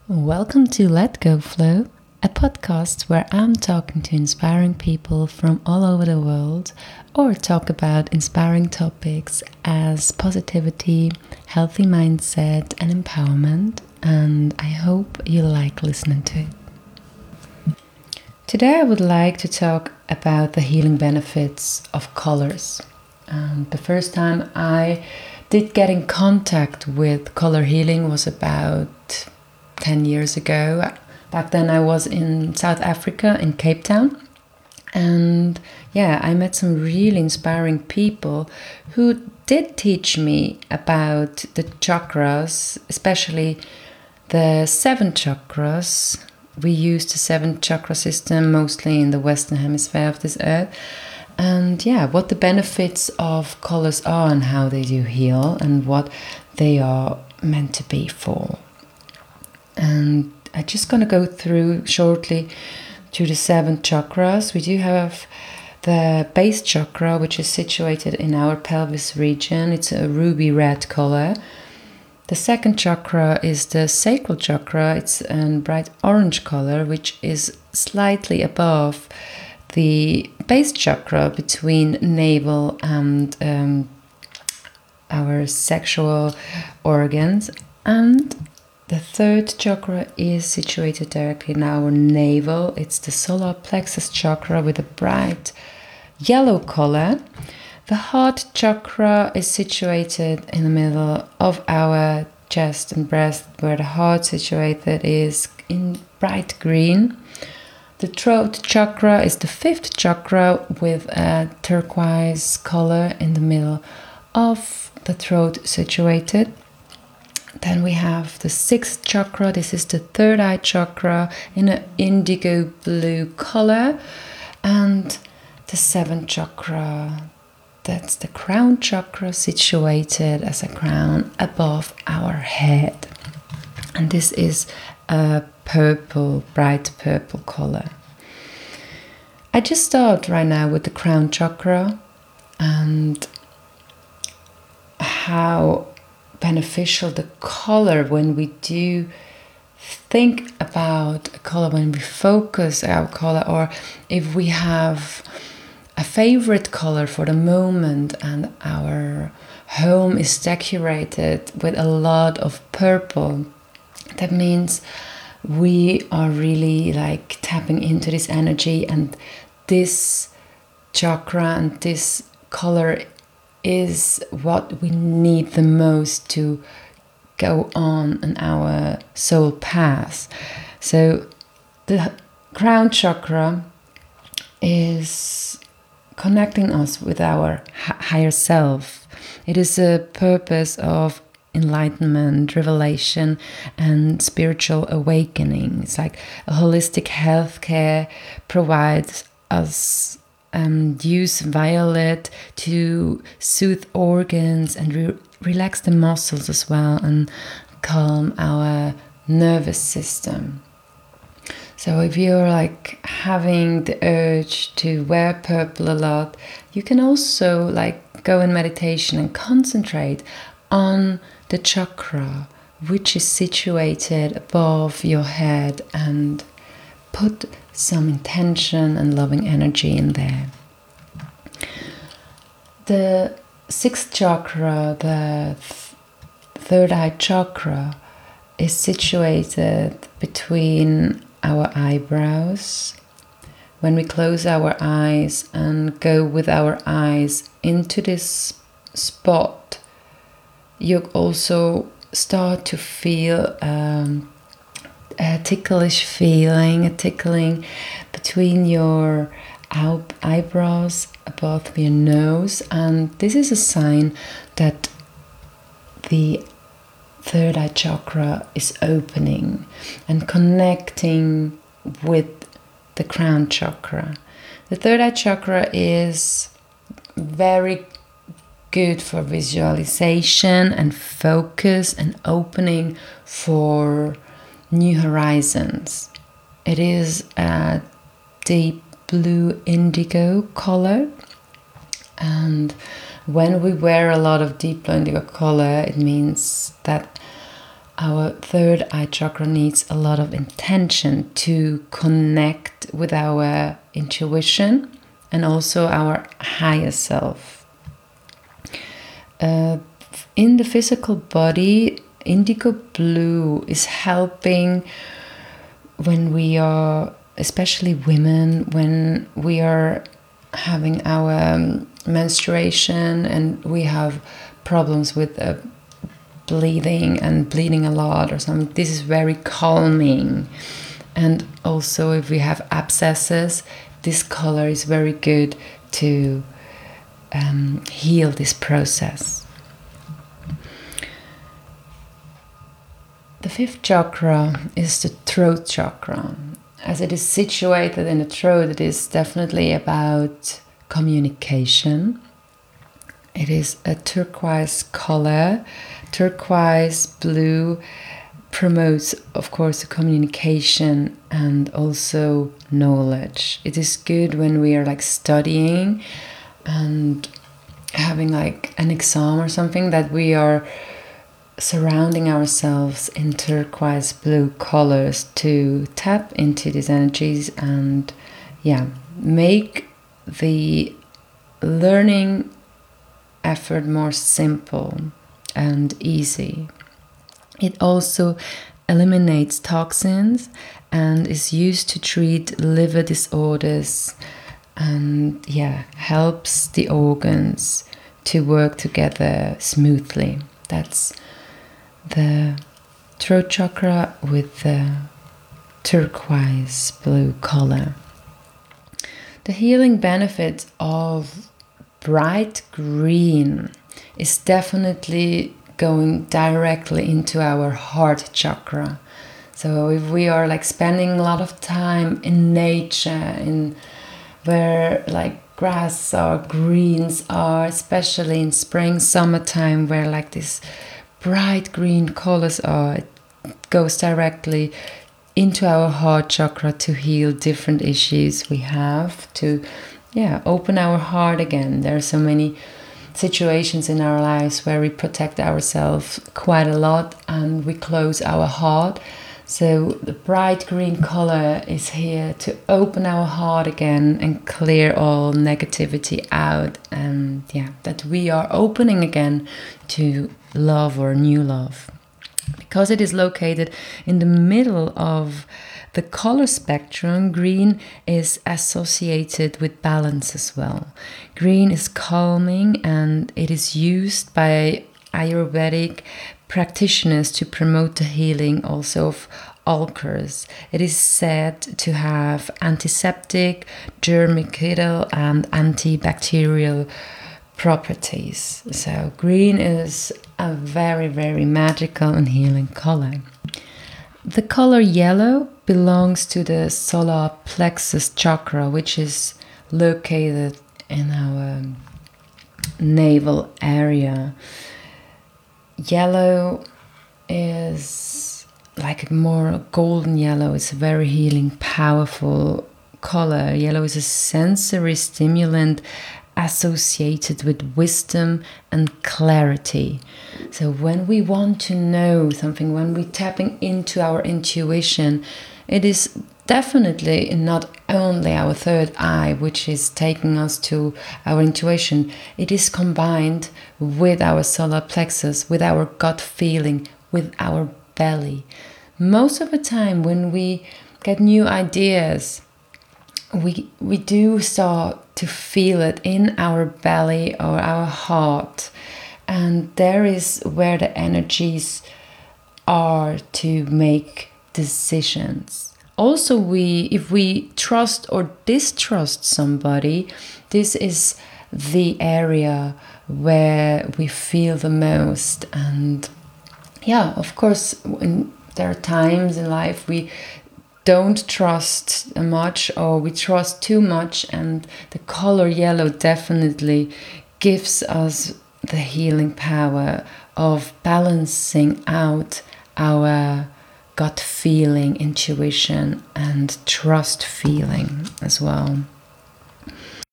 Welcome to Let Go Flow, a podcast where I'm talking to inspiring people from all over the world or talk about inspiring topics as positivity, healthy mindset, and empowerment. And I hope you like listening to it. Today, I would like to talk about the healing benefits of colors. The first time I did get in contact with color healing was about 10 years ago. Back then I was in South Africa, in Cape Town. And I met some really inspiring people who did teach me about the chakras, especially the 7 chakras. We use the 7 chakra system mostly in the Western Hemisphere of this earth. And what the benefits of colors are and how they do heal and what they are meant to be for. And I'm just going to go through shortly to the 7 chakras. We do have the base chakra, which is situated in our pelvis region. It's a ruby red color. The second chakra is the sacral chakra. It's a bright orange color, which is slightly above the base chakra between navel and our sexual organs. And the third chakra is situated directly in our navel. It's the solar plexus chakra with a bright yellow color. The heart chakra is situated in the middle of our chest and breast, where the heart situated is in bright green. The throat chakra is the 5th chakra with a turquoise color in the middle of the throat situated. Then we have the 6th chakra. This is the third eye chakra in an indigo blue color. And the 7th chakra, that's the crown chakra, situated as a crown above our head. And this is a purple, bright purple color. I just start right now with the crown chakra and how beneficial the color when we do think about a color, when we focus our color, or if we have a favorite color for the moment and our home is decorated with a lot of purple. That means we are really like tapping into this energy, and this chakra and this color is what we need the most to go on in our soul path. So the crown chakra is connecting us with our higher self. It is a purpose of enlightenment, revelation, and spiritual awakening. It's like a holistic healthcare provides us use violet to soothe organs and relax the muscles as well, and calm our nervous system. So if you're like having the urge to wear purple a lot, you can also like go in meditation and concentrate on the chakra which is situated above your head and put some intention and loving energy in there. The 6th chakra, the third eye chakra, is situated between our eyebrows. When we close our eyes and go with our eyes into this spot, you also start to feel a ticklish feeling, a tickling between your eyebrows above your nose, and this is a sign that the third eye chakra is opening and connecting with the crown chakra. The third eye chakra is very good for visualization and focus and opening for new horizons. It is a deep blue indigo color, and when we wear a lot of deep blue indigo color, it means that our third eye chakra needs a lot of intention to connect with our intuition and also our higher self. In the physical body, indigo blue is helping when we are, especially women, when we are having our menstruation and we have problems with bleeding a lot or something. This is very calming. And also if we have abscesses, this color is very good to heal this process. The fifth chakra is the throat chakra. As it is situated in the throat, it is definitely about communication. It is a turquoise color. Turquoise blue promotes, of course, the communication and also knowledge. It is good when we are like studying and having like an exam or something, that we are surrounding ourselves in turquoise blue colors to tap into these energies and make the learning effort more simple and easy. It also eliminates toxins and is used to treat liver disorders and helps the organs to work together smoothly. That's the throat chakra with the turquoise blue color. The healing benefit of bright green is definitely going directly into our heart chakra. So if we are like spending a lot of time in nature, in where like grass or greens are, especially in spring, summertime, where like this bright green colors are, it goes directly into our heart chakra to heal different issues we have, to open our heart again. There are so many situations in our lives where we protect ourselves quite a lot and we close our heart. So the bright green color is here to open our heart again and clear all negativity out, and that we are opening again to love or new love. Because it is located in the middle of the color spectrum, green is associated with balance as well. Green is calming and it is used by Ayurvedic practitioners to promote the healing also of ulcers. It is said to have antiseptic, germicidal and antibacterial properties. So green is a very, very magical and healing color. The color yellow belongs to the solar plexus chakra, which is located in our navel area. Yellow is like a more golden yellow. It's a very healing, powerful color. Yellow is a sensory stimulant associated with wisdom and clarity. So when we want to know something, when we're tapping into our intuition, it is definitely not only our third eye which is taking us to our intuition. It is combined with our solar plexus, with our gut feeling, with our belly. Most of the time when we get new ideas, we do start to feel it in our belly or our heart, and there is where the energies are to make decisions. Also, if we trust or distrust somebody, this is the area where we feel the most. And of course, there are times in life we don't trust much or we trust too much, and the color yellow definitely gives us the healing power of balancing out our gut feeling, intuition and trust feeling as well.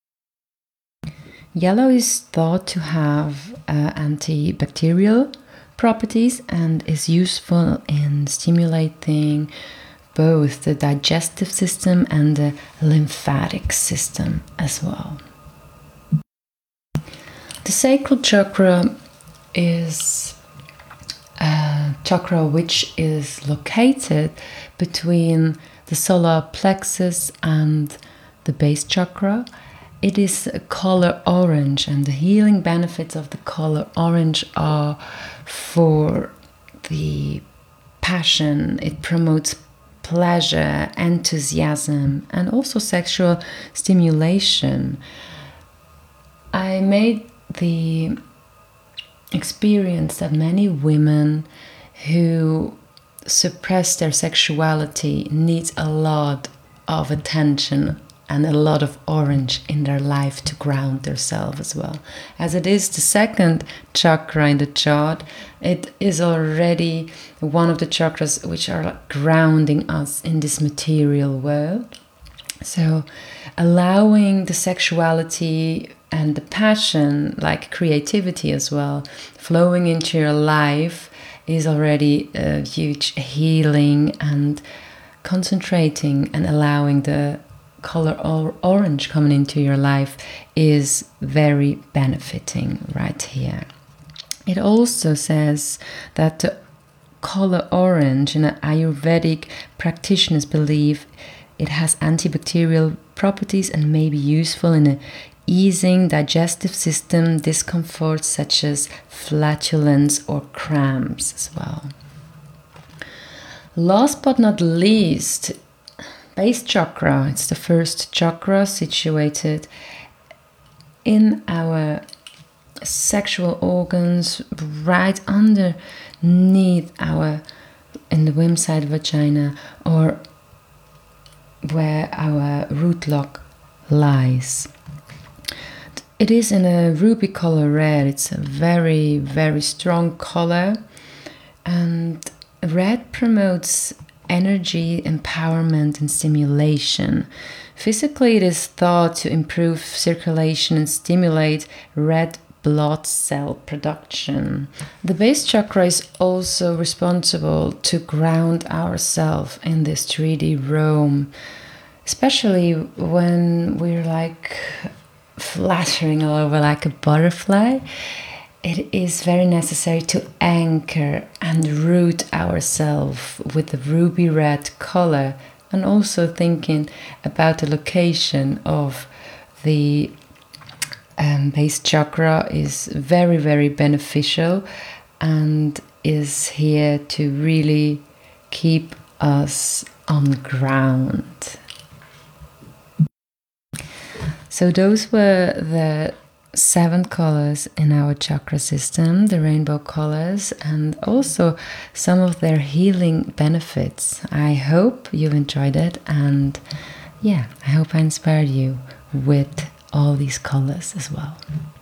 Yellow is thought to have antibacterial properties and is useful in stimulating both the digestive system and the lymphatic system as well. The sacral chakra is a chakra which is located between the solar plexus and the base chakra. It is a color orange, and the healing benefits of the color orange are for the passion. It promotes pleasure, enthusiasm, and also sexual stimulation. I made the experience that many women who suppress their sexuality need a lot of attention and a lot of orange in their life to ground themselves as well. As it is the second chakra in the chart, it is already one of the chakras which are grounding us in this material world. So allowing the sexuality and the passion, like creativity as well, flowing into your life is already a huge healing, and concentrating and allowing the color orange coming into your life is very benefiting right here. It also says that the color orange, in Ayurvedic practitioners believe it has antibacterial properties and may be useful in easing digestive system discomforts such as flatulence or cramps as well. Last but not least, base chakra. It's the first chakra situated in our sexual organs, right underneath in the womb side vagina, or where our root lock lies. It is in a ruby color red. It's a very, very strong color, and red promotes energy, empowerment, and stimulation. Physically, it is thought to improve circulation and stimulate red blood cell production. The base chakra is also responsible to ground ourselves in this 3D realm, especially when we're like fluttering all over like a butterfly. It is very necessary to anchor and root ourselves with the ruby red color, and also thinking about the location of the base chakra is very, very beneficial and is here to really keep us on ground. So those were the 7 colors in our chakra system, the rainbow colors, and also some of their healing benefits. I hope you've enjoyed it, and I hope I inspired you with all these colors as well.